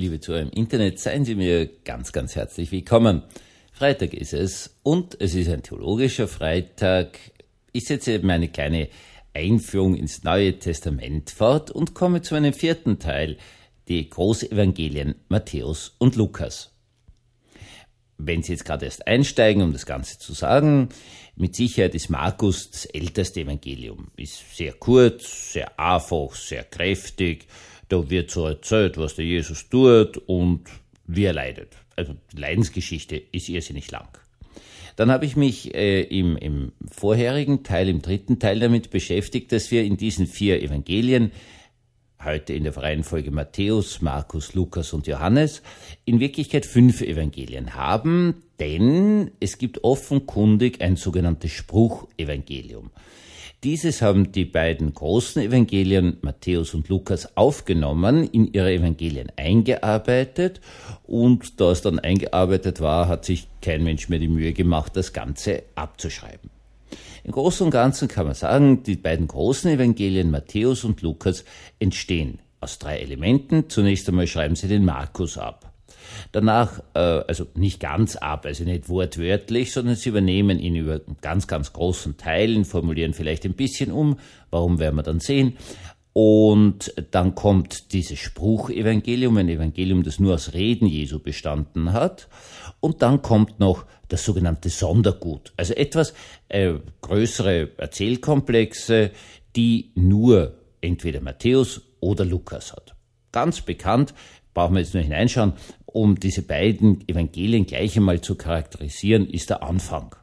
liebe Zuhörer im Internet, seien Sie mir ganz, ganz herzlich willkommen. Freitag ist es und es ist ein theologischer Freitag. Ich setze meine kleine Einführung ins Neue Testament fort und komme zu meinem vierten Teil, die Großevangelien Matthäus und Lukas. Wenn Sie jetzt gerade erst einsteigen, um das Ganze zu sagen, mit Sicherheit ist Markus das älteste Evangelium. Ist sehr kurz, sehr einfach, sehr kräftig. Da wird so erzählt, was der Jesus tut und wie er leidet. Also die Leidensgeschichte ist irrsinnig lang. Dann habe ich mich im vorherigen Teil, im dritten Teil damit beschäftigt, dass wir in diesen 4 Evangelien, heute in der Reihenfolge Matthäus, Markus, Lukas und Johannes, in Wirklichkeit 5 Evangelien haben, denn es gibt offenkundig ein sogenanntes Spruchevangelium. Dieses haben die beiden großen Evangelien, Matthäus und Lukas, aufgenommen, in ihre Evangelien eingearbeitet, und da es dann eingearbeitet war, hat sich kein Mensch mehr die Mühe gemacht, das Ganze abzuschreiben. Im Großen und Ganzen kann man sagen, die beiden großen Evangelien, Matthäus und Lukas, entstehen aus 3 Elementen. Zunächst einmal schreiben sie den Markus ab. Danach, also nicht ganz ab, also nicht wortwörtlich, sondern sie übernehmen ihn über ganz, ganz großen Teilen, formulieren vielleicht ein bisschen um, warum werden wir dann sehen. Und dann kommt dieses Spruchevangelium, ein Evangelium, das nur aus Reden Jesu bestanden hat. Und dann kommt noch das sogenannte Sondergut, also etwas größere Erzählkomplexe, die nur entweder Matthäus oder Lukas hat. Ganz bekannt, brauchen wir jetzt nur hineinschauen, um diese beiden Evangelien gleich einmal zu charakterisieren, ist der Anfang.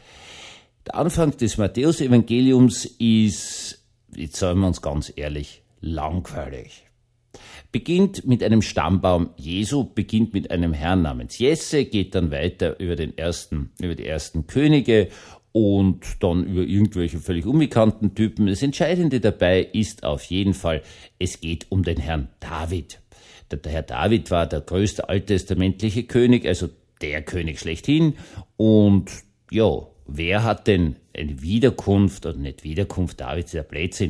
Der Anfang des Matthäus-Evangeliums ist, jetzt sagen wir uns ganz ehrlich, langweilig. Beginnt mit einem Stammbaum Jesu, beginnt mit einem Herrn namens Jesse, geht dann weiter über die ersten Könige und dann über irgendwelche völlig unbekannten Typen. Das Entscheidende dabei ist auf jeden Fall, es geht um den Herrn David. Der Herr David war der größte alttestamentliche König, also der König schlechthin. Und ja, wer hat denn eine Wiederkunft, oder nicht Wiederkunft Davids, der Blödsinn,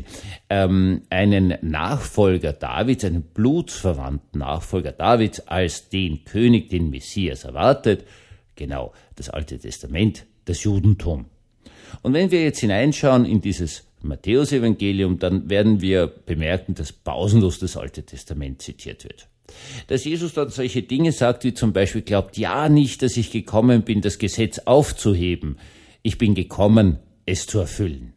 einen Nachfolger Davids, einen blutsverwandten Nachfolger Davids als den König, den Messias erwartet? Genau, das Alte Testament, das Judentum. Und wenn wir jetzt hineinschauen in dieses Matthäus-Evangelium, dann werden wir bemerken, dass pausenlos das Alte Testament zitiert wird. Dass Jesus dann solche Dinge sagt, wie zum Beispiel, glaubt ja nicht, dass ich gekommen bin, das Gesetz aufzuheben. Ich bin gekommen, es zu erfüllen.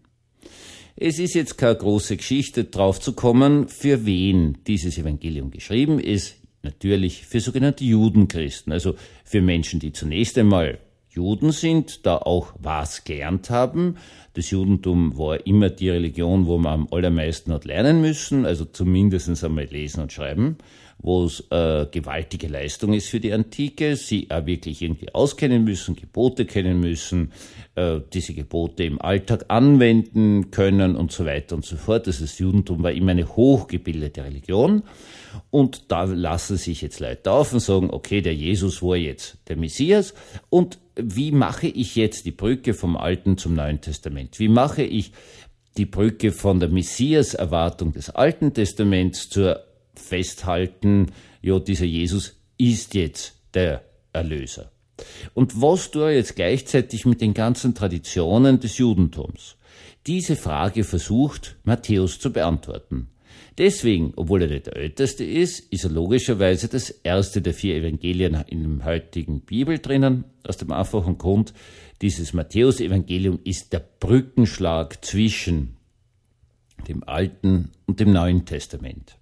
Es ist jetzt keine große Geschichte, drauf zu kommen, für wen dieses Evangelium geschrieben ist. Natürlich für sogenannte Judenchristen, also für Menschen, die zunächst einmal Juden sind, da auch was gelernt haben. Das Judentum war immer die Religion, wo man am allermeisten hat lernen müssen, also zumindest einmal lesen und schreiben, wo es gewaltige Leistung ist für die Antike, sie auch wirklich irgendwie auskennen müssen, Gebote kennen müssen, diese Gebote im Alltag anwenden können und so weiter und so fort. Das Judentum war immer eine hochgebildete Religion, und da lassen sich jetzt Leute auf und sagen, okay, der Jesus war jetzt der Messias, und wie mache ich jetzt die Brücke vom Alten zum Neuen Testament? Wie mache ich die Brücke von der Messias-Erwartung des Alten Testaments zur Festhalten, ja, dieser Jesus ist jetzt der Erlöser? Und was tue ich jetzt gleichzeitig mit den ganzen Traditionen des Judentums? Diese Frage versucht Matthäus zu beantworten. Deswegen, obwohl er nicht der Älteste ist er logischerweise das erste der 4 Evangelien in der heutigen Bibel drinnen, aus dem einfachen Grund, dieses Matthäus-Evangelium ist der Brückenschlag zwischen dem Alten und dem Neuen Testament.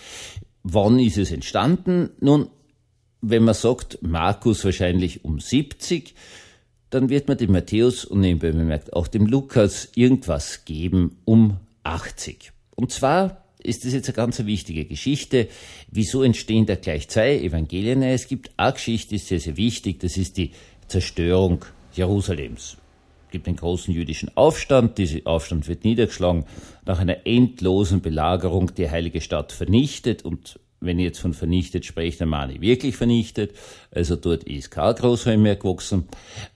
Wann ist es entstanden? Nun, wenn man sagt, Markus wahrscheinlich um 70, dann wird man dem Matthäus und nebenbei bemerkt auch dem Lukas irgendwas geben um 80. Und zwar ist das jetzt eine ganz wichtige Geschichte. Wieso entstehen da gleich 2 Evangelien? Es gibt eine Geschichte, die ist sehr, sehr wichtig, das ist die Zerstörung Jerusalems. Es gibt einen großen jüdischen Aufstand, dieser Aufstand wird niedergeschlagen, nach einer endlosen Belagerung die heilige Stadt vernichtet, und wenn ich jetzt von vernichtet spreche, dann meine ich wirklich vernichtet, also dort ist kein Großheim mehr gewachsen.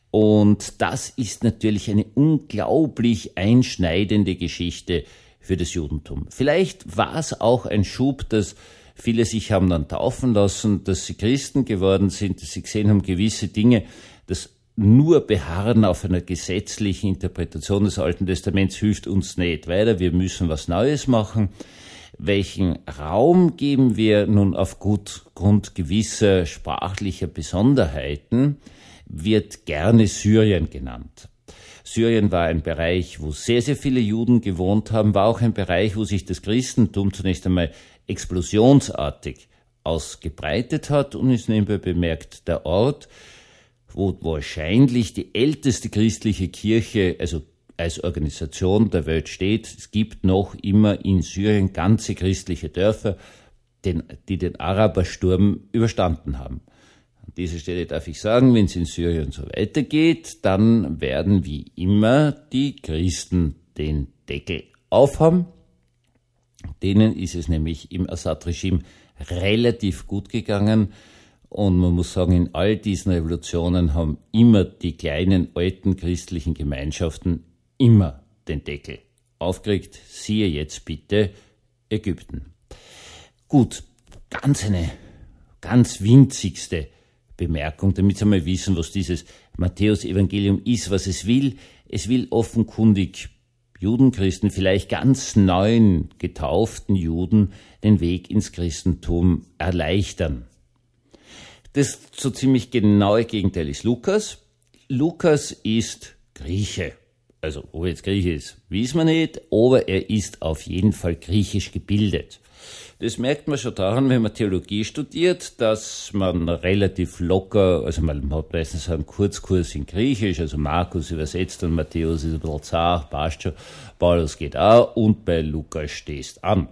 Und das ist natürlich eine unglaublich einschneidende Geschichte für das Judentum. Vielleicht war es auch ein Schub, dass Viele sich haben dann taufen lassen, dass sie Christen geworden sind, dass sie gesehen haben, gewisse Dinge, das nur Beharren auf einer gesetzlichen Interpretation des Alten Testaments hilft uns nicht weiter. Wir müssen was Neues machen. Welchen Raum geben wir nun aufgrund gewisser sprachlicher Besonderheiten, wird gerne Syrien genannt. Syrien war ein Bereich, wo sehr, sehr viele Juden gewohnt haben, war auch ein Bereich, wo sich das Christentum zunächst einmal explosionsartig ausgebreitet hat und ist nebenbei bemerkt der Ort, wo wahrscheinlich die älteste christliche Kirche, also als Organisation der Welt steht. Es gibt noch immer in Syrien ganze christliche Dörfer, die den Arabersturm überstanden haben. An dieser Stelle darf ich sagen, wenn es in Syrien so weitergeht, dann werden wie immer die Christen den Deckel aufhaben. Denen ist es nämlich im Assad-Regime relativ gut gegangen. Und man muss sagen, in all diesen Revolutionen haben immer die kleinen, alten christlichen Gemeinschaften immer den Deckel aufgekriegt. Siehe jetzt bitte Ägypten. Gut, eine ganz winzigste Bemerkung, damit Sie mal wissen, was dieses Matthäus-Evangelium ist, was es will. Es will offenkundig Judenchristen, vielleicht ganz neuen, getauften Juden, den Weg ins Christentum erleichtern. Das so ziemlich genaue Gegenteil ist Lukas. Lukas ist Grieche. Also, ob er jetzt Grieche ist, wissen wir nicht, aber er ist auf jeden Fall griechisch gebildet. Das merkt man schon daran, wenn man Theologie studiert, dass man relativ locker, also man hat meistens einen Kurzkurs in Griechisch, also Markus übersetzt und Matthäus ist ein bisschen zart, passt schon, Paulus geht auch und bei Lukas stehst an.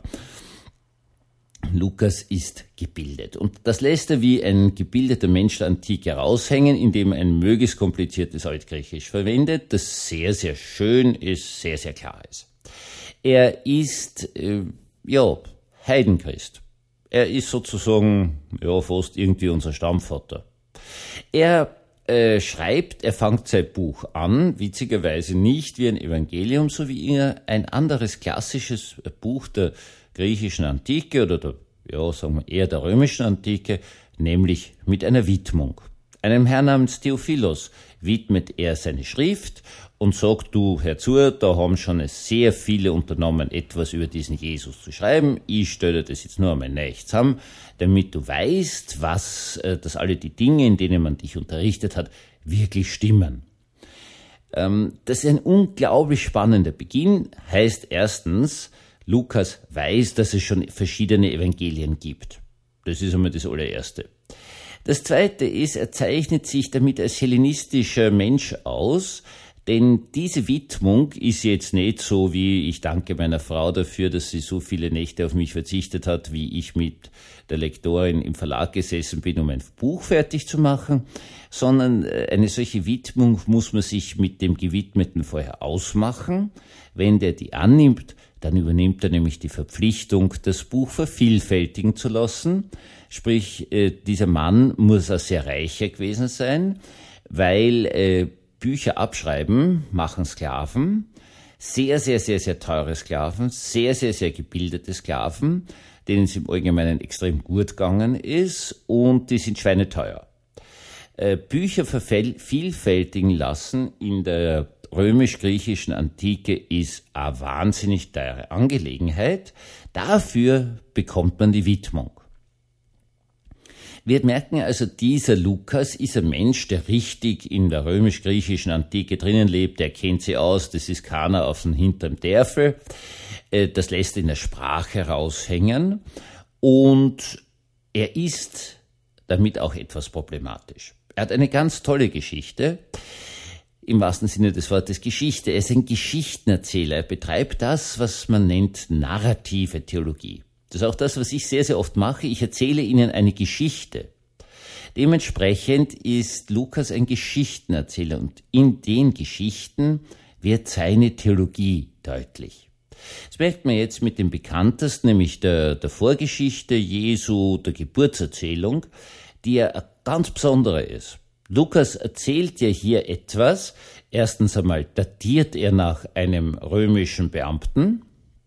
Lukas ist gebildet. Und das lässt er wie ein gebildeter Mensch der Antike raushängen, indem er ein möglichst kompliziertes Altgriechisch verwendet, das sehr, sehr schön ist, sehr, sehr klar ist. Er ist, Heidenchrist. Er ist sozusagen, fast irgendwie unser Stammvater. Er schreibt, er fängt sein Buch an, witzigerweise nicht wie ein Evangelium, so wie er ein anderes klassisches Buch der griechischen Antike oder sagen wir eher der römischen Antike, nämlich mit einer Widmung. Einem Herrn namens Theophilos widmet er seine Schrift und sagt, du, hör zu, da haben schon sehr viele unternommen, etwas über diesen Jesus zu schreiben. Ich stelle das jetzt nur einmal näher zusammen, damit du weißt, dass alle die Dinge, in denen man dich unterrichtet hat, wirklich stimmen. Das ist ein unglaublich spannender Beginn. Heißt erstens, Lukas weiß, dass es schon verschiedene Evangelien gibt. Das ist einmal das allererste. Das zweite ist, er zeichnet sich damit als hellenistischer Mensch aus, denn diese Widmung ist jetzt nicht so wie, ich danke meiner Frau dafür, dass sie so viele Nächte auf mich verzichtet hat, wie ich mit der Lektorin im Verlag gesessen bin, um ein Buch fertig zu machen, sondern eine solche Widmung muss man sich mit dem Gewidmeten vorher ausmachen. Wenn der die annimmt, dann übernimmt er nämlich die Verpflichtung, das Buch vervielfältigen zu lassen. Sprich, dieser Mann muss ein sehr reicher gewesen sein, weil Bücher abschreiben machen Sklaven, sehr, sehr, sehr, sehr teure Sklaven, sehr, sehr, sehr gebildete Sklaven, denen es im Allgemeinen extrem gut gegangen ist und die sind schweineteuer. Bücher vervielfältigen lassen in der römisch-griechischen Antike ist eine wahnsinnig teure Angelegenheit. Dafür bekommt man die Widmung. Wir merken also, dieser Lukas ist ein Mensch, der richtig in der römisch-griechischen Antike drinnen lebt. Der kennt sie aus, das ist keiner auf dem hinterm Derfel. Das lässt in der Sprache raushängen. Und er ist damit auch etwas problematisch. Er hat eine ganz tolle Geschichte. Im wahrsten Sinne des Wortes Geschichte. Er ist ein Geschichtenerzähler. Er betreibt das, was man nennt narrative Theologie. Das ist auch das, was ich sehr, sehr oft mache. Ich erzähle Ihnen eine Geschichte. Dementsprechend ist Lukas ein Geschichtenerzähler und in den Geschichten wird seine Theologie deutlich. Das merkt man jetzt mit dem bekanntesten, nämlich der Vorgeschichte Jesu, der Geburtserzählung, die ja eine ganz besondere ist. Lukas erzählt ja hier etwas. Erstens einmal datiert er nach einem römischen Beamten.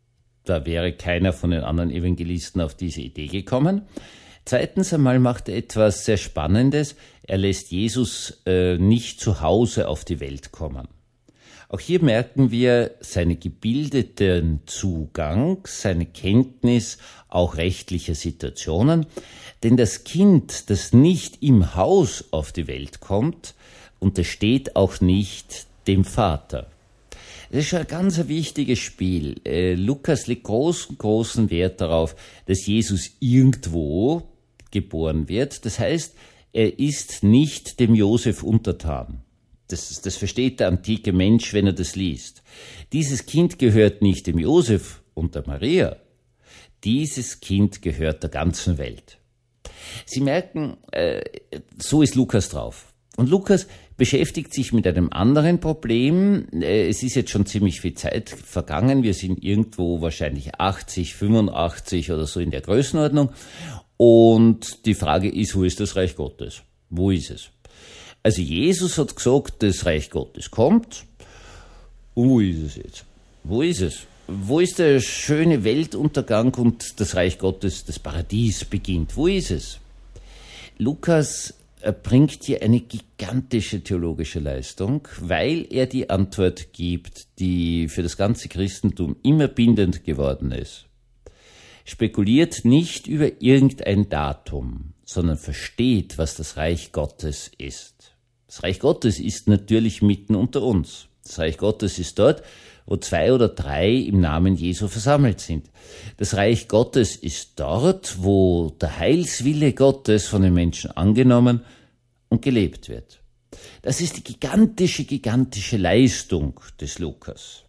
Da wäre keiner von den anderen Evangelisten auf diese Idee gekommen. Zweitens einmal macht er etwas sehr Spannendes. Er lässt Jesus nicht zu Hause auf die Welt kommen. Auch hier merken wir seinen gebildeten Zugang, seine Kenntnis auch rechtlicher Situationen. Denn das Kind, das nicht im Haus auf die Welt kommt, untersteht auch nicht dem Vater. Das ist schon ein ganz wichtiges Spiel. Lukas legt großen Wert darauf, dass Jesus irgendwo geboren wird. Das heißt, er ist nicht dem Josef untertan. Das versteht der antike Mensch, wenn er das liest. Dieses Kind gehört nicht dem Josef und der Maria. Dieses Kind gehört der ganzen Welt. Sie merken, so ist Lukas drauf. Und Lukas beschäftigt sich mit einem anderen Problem. Es ist jetzt schon ziemlich viel Zeit vergangen. Wir sind irgendwo wahrscheinlich 80, 85 oder so in der Größenordnung. Und die Frage ist, wo ist das Reich Gottes? Wo ist es? Also Jesus hat gesagt, das Reich Gottes kommt. Und wo ist es jetzt? Wo ist es? Wo ist der schöne Weltuntergang und das Reich Gottes, das Paradies beginnt? Wo ist es? Lukas bringt hier eine gigantische theologische Leistung, weil er die Antwort gibt, die für das ganze Christentum immer bindend geworden ist. Spekuliert nicht über irgendein Datum, sondern versteht, was das Reich Gottes ist. Das Reich Gottes ist natürlich mitten unter uns. Das Reich Gottes ist dort, wo 2 oder 3 im Namen Jesu versammelt sind. Das Reich Gottes ist dort, wo der Heilswille Gottes von den Menschen angenommen und gelebt wird. Das ist die gigantische Leistung des Lukas.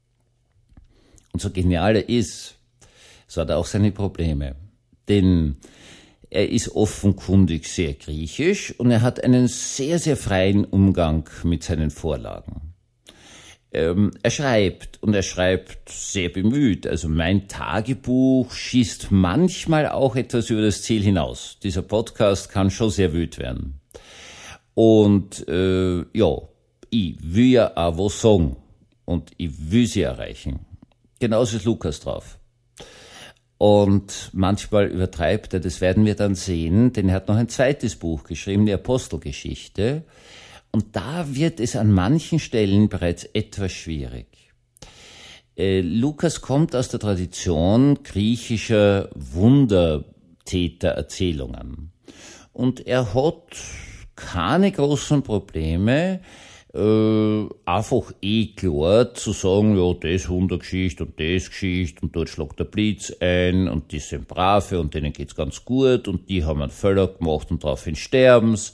Und so genial er ist, so hat er auch seine Probleme. Denn er ist offenkundig sehr griechisch und er hat einen sehr freien Umgang mit seinen Vorlagen. Er schreibt sehr bemüht. Also mein Tagebuch schießt manchmal auch etwas über das Ziel hinaus. Dieser Podcast kann schon sehr wüt werden. Und ich will ja auch was sagen und ich will sie erreichen. Genauso ist Lukas drauf. Und manchmal übertreibt er, das werden wir dann sehen, denn er hat noch ein zweites Buch geschrieben, die Apostelgeschichte. Und da wird es an manchen Stellen bereits etwas schwierig. Lukas kommt aus der Tradition griechischer Wundertätererzählungen. Und er hat keine großen Probleme, einfach klar zu sagen, ja, das Wundergeschichte und das Geschichte und dort schlägt der Blitz ein und die sind brave und denen geht's ganz gut und die haben einen Fehler gemacht und daraufhin sterben's.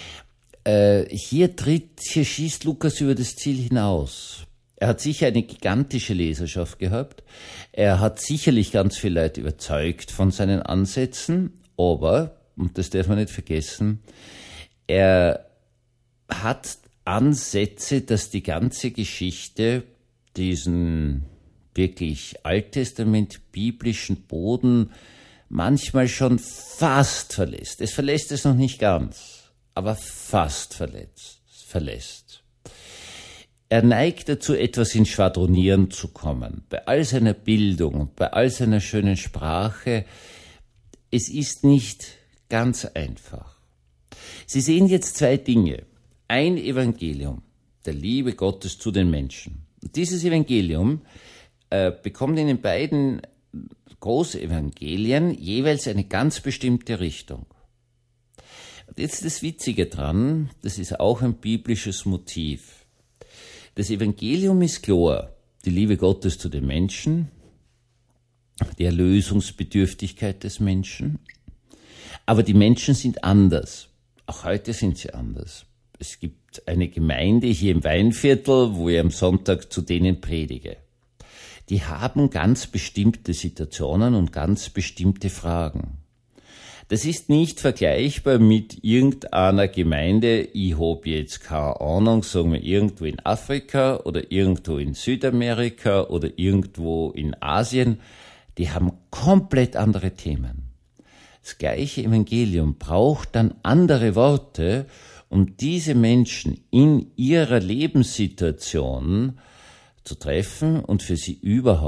Hier schießt Lukas über das Ziel hinaus. Er hat sicher eine gigantische Leserschaft gehabt. Er hat sicherlich ganz viele Leute überzeugt von seinen Ansätzen, aber, und das darf man nicht vergessen, er hat Ansätze, dass die ganze Geschichte diesen wirklich alttestament-biblischen Boden manchmal schon fast verlässt. Es verlässt es noch nicht ganz, aber fast verlässt. Er neigt dazu, etwas in Schwadronieren zu kommen. Bei all seiner Bildung, bei all seiner schönen Sprache, es ist nicht ganz einfach. Sie sehen jetzt 2 Dinge. Ein Evangelium, der Liebe Gottes zu den Menschen. Und dieses Evangelium bekommt in den beiden Großevangelien jeweils eine ganz bestimmte Richtung. Und jetzt das Witzige dran, das ist auch ein biblisches Motiv. Das Evangelium ist klar, die Liebe Gottes zu den Menschen, die Erlösungsbedürftigkeit des Menschen, aber die Menschen sind anders. Auch heute sind sie anders. Es gibt eine Gemeinde hier im Weinviertel, wo ich am Sonntag zu denen predige. Die haben ganz bestimmte Situationen und ganz bestimmte Fragen. Das ist nicht vergleichbar mit irgendeiner Gemeinde, ich habe jetzt keine Ahnung, sagen wir irgendwo in Afrika oder irgendwo in Südamerika oder irgendwo in Asien. Die haben komplett andere Themen. Das gleiche Evangelium braucht dann andere Worte, um diese Menschen in ihrer Lebenssituation zu treffen und für sie überhaupt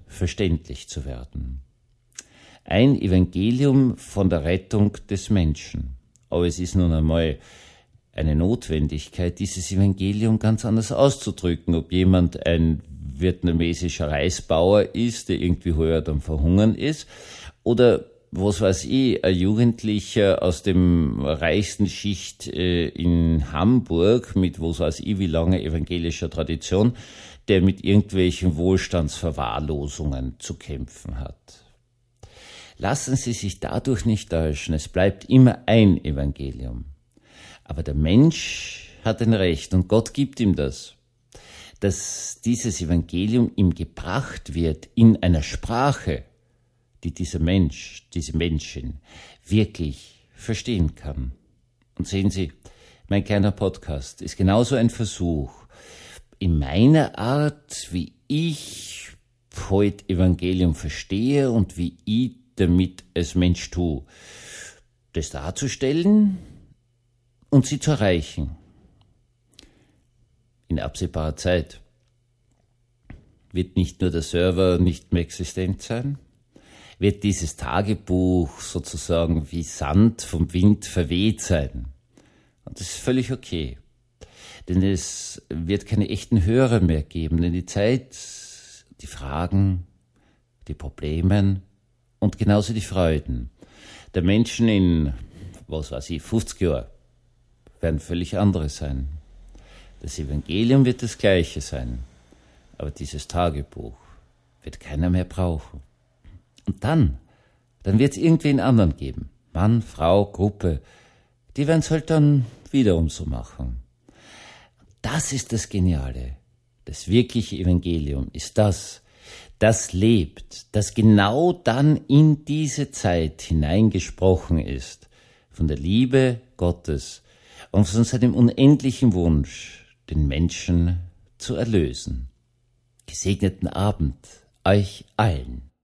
verständlich zu werden. Ein Evangelium von der Rettung des Menschen. Aber es ist nun einmal eine Notwendigkeit, dieses Evangelium ganz anders auszudrücken. Ob jemand ein vietnamesischer Reisbauer ist, der irgendwie heuer am Verhungern ist, oder was weiß ich, ein Jugendlicher aus dem reichsten Schicht in Hamburg mit was weiß ich wie lange evangelischer Tradition, der mit irgendwelchen Wohlstandsverwahrlosungen zu kämpfen hat. Lassen Sie sich dadurch nicht täuschen, es bleibt immer ein Evangelium. Aber der Mensch hat ein Recht und Gott gibt ihm das, dass dieses Evangelium ihm gebracht wird in einer Sprache, die dieser Mensch, diese Menschen wirklich verstehen kann. Und sehen Sie, mein kleiner Podcast ist genauso ein Versuch, in meiner Art, wie ich heute Evangelium verstehe und wie ich damit als Mensch tue, das darzustellen und sie zu erreichen. In absehbarer Zeit wird nicht nur der Server nicht mehr existent sein, wird dieses Tagebuch sozusagen wie Sand vom Wind verweht sein. Und das ist völlig okay. Denn es wird keine echten Hörer mehr geben, denn die Zeit, die Fragen, die Probleme und genauso die Freuden der Menschen in, 50 Jahren werden völlig andere sein. Das Evangelium wird das gleiche sein, aber dieses Tagebuch wird keiner mehr brauchen. Und dann wird es irgendwen anderen geben. Mann, Frau, Gruppe, die werden es halt dann wiederum so machen. Das ist das Geniale. Das wirkliche Evangelium ist das lebt, das genau dann in diese Zeit hineingesprochen ist, von der Liebe Gottes und von seinem unendlichen Wunsch, den Menschen zu erlösen. Gesegneten Abend euch allen.